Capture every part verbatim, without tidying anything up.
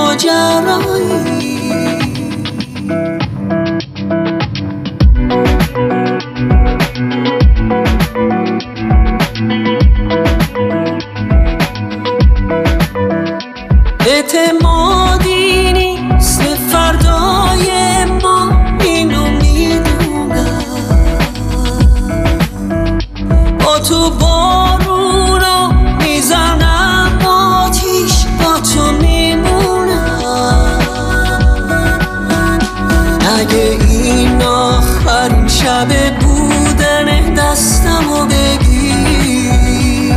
ماجرایی. اعتمادی نیست فردای ما، اینو میدونم. با تو بارون رو میزنم، آتیش با تو میمونم. اگه این آخرین شب بودن دستمو بگی،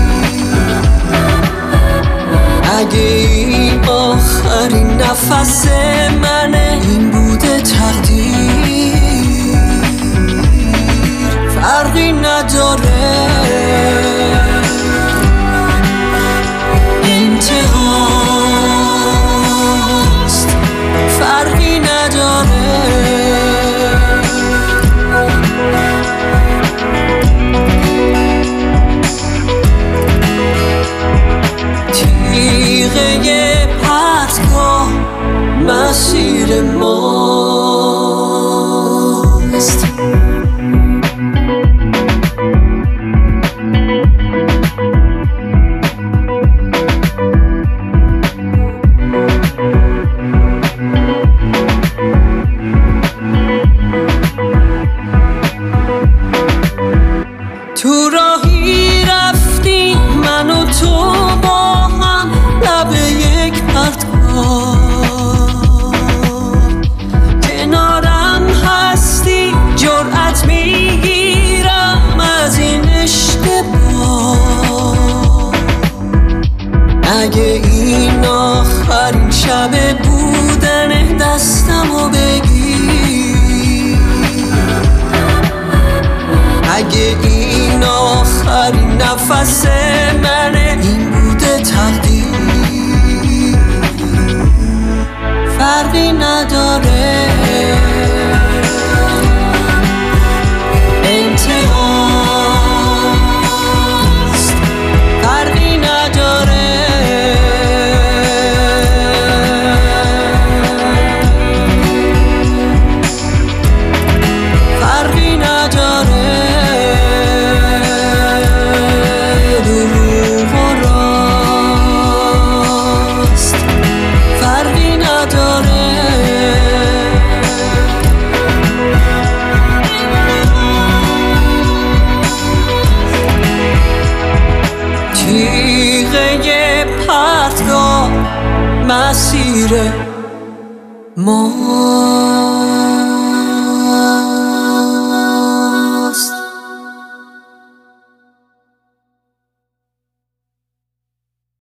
اگه این آخرین نفس منه، این بوده تقدیر، فرقی نداره انتهاست، فرقی نداره. تیغه پرتگاه مسیر ماست. تو راهی رفتی من و تو با هم، لب یک پرتگاه، کنارم هستی جرأت میگیرم از این اشتباه. اگه این آخرین شب بودن دستمو بگی، اگه این آخرین نفس منه، این بوده تقدیر، فرقی نداره انتهاست، فرقی نداره. فرقی نداره دروغ و راست، فرقی نداره. تیغه پرتگاه مسیر ما